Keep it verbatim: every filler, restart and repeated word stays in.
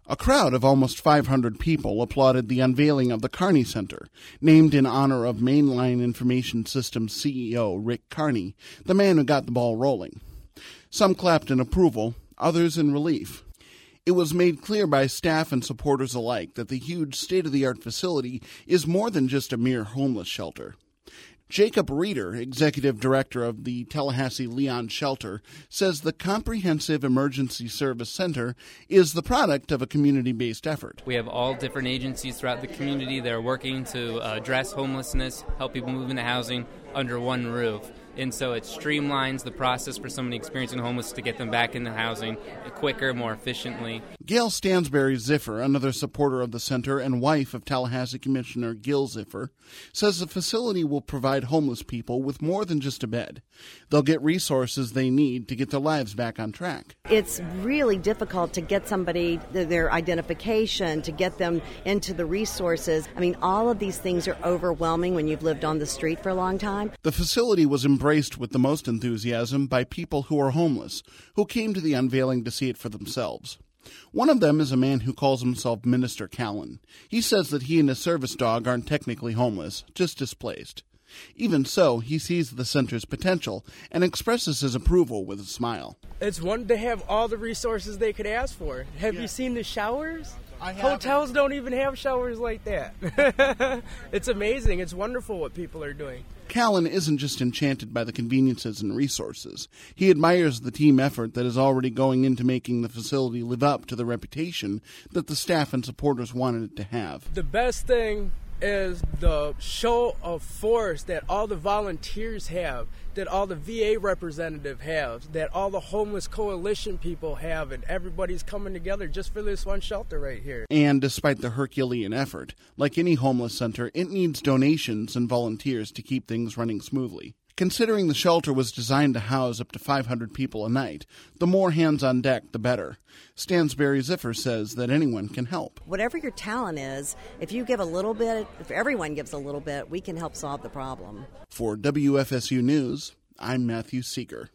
A crowd of almost five hundred people applauded the unveiling of the Kearney Center, named in honor of Mainline Information Systems C E O Rick Kearney, the man who got the ball rolling. Some clapped in approval, others in relief. It was made clear by staff and supporters alike that the huge state-of-the-art facility is more than just a mere homeless shelter. Jacob Reeder, executive director of the Tallahassee Leon Shelter, says the Comprehensive Emergency Service Center is the product of a community-based effort. We have all different agencies throughout the community that are working to uh, address homelessness, help people move into housing under one roof. And so it streamlines the process for somebody experiencing homelessness to get them back into housing quicker, more efficiently. Gail Stansberry Ziffer, another supporter of the center and wife of Tallahassee Commissioner Gil Ziffer, says the facility will provide homeless people with more than just a bed. They'll get resources they need to get their lives back on track. It's really difficult to get somebody their identification, to get them into the resources. I mean, all of these things are overwhelming when you've lived on the street for a long time. The facility was embraced with the most enthusiasm by people who are homeless, who came to the unveiling to see it for themselves. One of them is a man who calls himself Minister Callan. He says that he and his service dog aren't technically homeless, just displaced. Even so, he sees the center's potential and expresses his approval with a smile. It's one to have all the resources they could ask for. Have yeah. you seen the showers? I have. Hotels don't even have showers like that. It's amazing. It's wonderful what people are doing. Callan isn't just enchanted by the conveniences and resources. He admires the team effort that is already going into making the facility live up to the reputation that the staff and supporters wanted it to have. The best thing is the show of force that all the volunteers have, that all the V A representative have, that all the homeless coalition people have, and everybody's coming together just for this one shelter right here. And despite the Herculean effort, like any homeless center, it needs donations and volunteers to keep things running smoothly. Considering the shelter was designed to house up to five hundred people a night, the more hands on deck, the better. Stansberry Ziffer says that anyone can help. Whatever your talent is, if you give a little bit, if everyone gives a little bit, we can help solve the problem. For W F S U News, I'm Matthew Seeger.